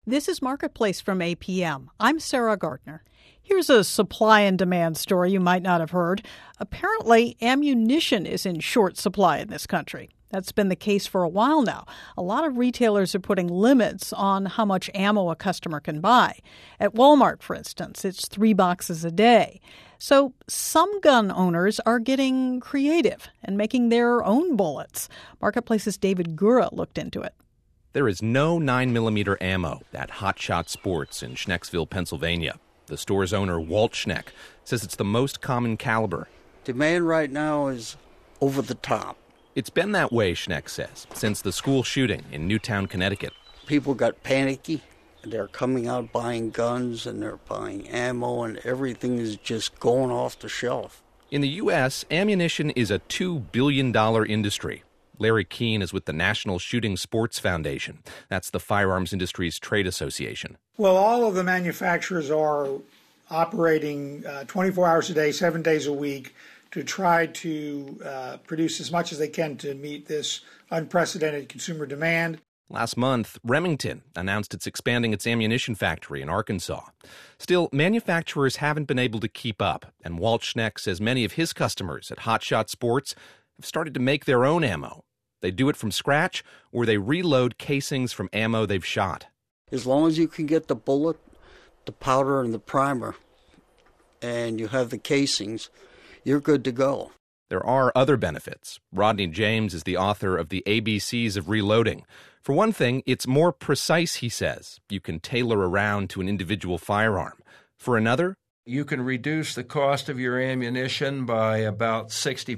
This is Marketplace from APM. I'm Sarah Gardner. Here's a supply and demand story you might not have heard. Apparently, ammunition is in short supply in this country. That's been the case for a while now. A lot of retailers are putting limits on how much ammo a customer can buy. At Walmart, for instance, it's 3 boxes a day. So some gun owners are getting creative and making their own bullets. Marketplace's David Gura looked into it. There is no 9mm ammo at Hot Shot Sports in Schnecksville, Pennsylvania. The store's owner, Walt Schneck, says it's the most common caliber. Demand right now is over the top. It's been that way, Schneck says, since the school shooting in Newtown, Connecticut. People got panicky. They're coming out buying guns and they're buying ammo, and everything is just going off the shelf. In the U.S., ammunition is a $2 billion industry. Larry Keene is with the National Shooting Sports Foundation. That's the firearms industry's trade association. Well, all of the manufacturers are operating 24 hours a day, 7 days a week to try to produce as much as they can to meet this unprecedented consumer demand. Last month, Remington announced it's expanding its ammunition factory in Arkansas. Still, manufacturers haven't been able to keep up, and Walt Schneck says many of his customers at Hot Shot Sports have started to make their own ammo. They do it from scratch, or they reload casings from ammo they've shot. As long as you can get the bullet, the powder, and the primer, and you have the casings, you're good to go. There are other benefits. Rodney James is the author of The ABCs of Reloading. For one thing, it's more precise, he says. You can tailor around to an individual firearm. For another, you can reduce the cost of your ammunition by about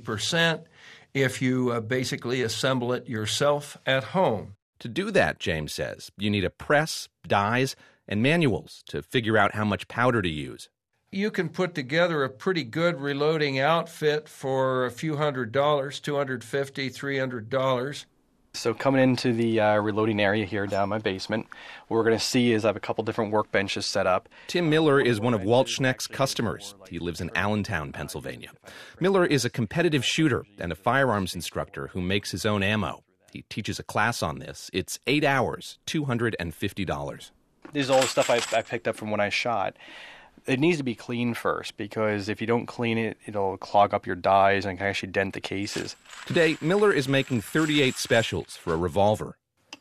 60% if you basically assemble it yourself at home. To do that, James says, you need a press, dies, and manuals to figure out how much powder to use. You can put together a pretty good reloading outfit for a few $100, $250, $300. So coming into the reloading area here down my basement, what we're going to see is I have a couple different workbenches set up. Tim Miller is one of Walt Schneck's customers. He lives in Allentown, Pennsylvania. Miller is a competitive shooter and a firearms instructor who makes his own ammo. He teaches a class on this. It's 8 hours, $250. This is all the stuff I picked up from when I shot. It needs to be cleaned first, because if you don't clean it, it'll clog up your dies and can actually dent the cases. Today, Miller is making 38 specials for a revolver.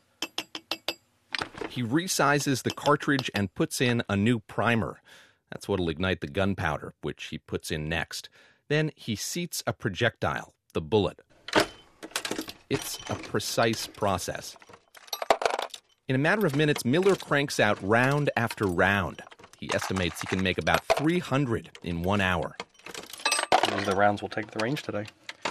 He resizes the cartridge and puts in a new primer. That's what'll ignite the gunpowder, which he puts in next. Then he seats a projectile, the bullet. It's a precise process. In a matter of minutes, Miller cranks out round after round. He estimates he can make about 300 in 1 hour. These are the rounds we'll take to the range today.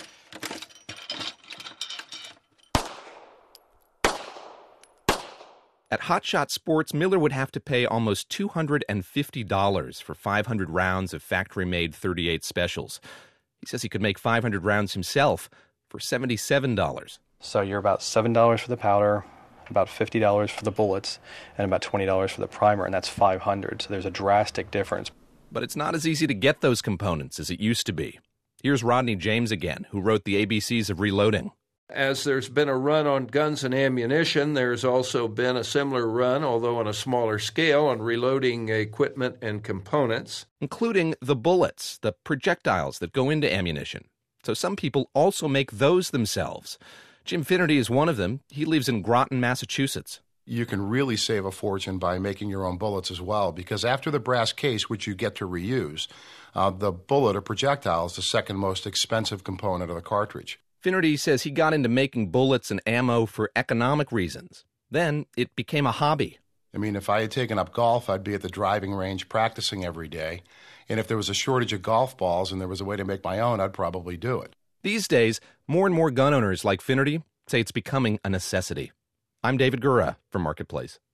At Hot Shot Sports, Miller would have to pay almost $250 for 500 rounds of factory-made .38 specials. He says he could make 500 rounds himself for $77. So you're about $7 for the powder, about $50 for the bullets, and about $20 for the primer, and that's $500. So there's a drastic difference. But it's not as easy to get those components as it used to be. Here's Rodney James again, who wrote The ABCs of Reloading. As there's been a run on guns and ammunition, there's also been a similar run, although on a smaller scale, on reloading equipment and components. Including the bullets, the projectiles that go into ammunition. So some people also make those themselves. Jim Finnerty is one of them. He lives in Groton, Massachusetts. You can really save a fortune by making your own bullets as well, because after the brass case, which you get to reuse, the bullet or projectile is the second most expensive component of the cartridge. Finnerty says he got into making bullets and ammo for economic reasons. Then it became a hobby. I mean, if I had taken up golf, I'd be at the driving range practicing every day. And if there was a shortage of golf balls and there was a way to make my own, I'd probably do it. These days, more and more gun owners like Finnerty say it's becoming a necessity. I'm David Gura for Marketplace.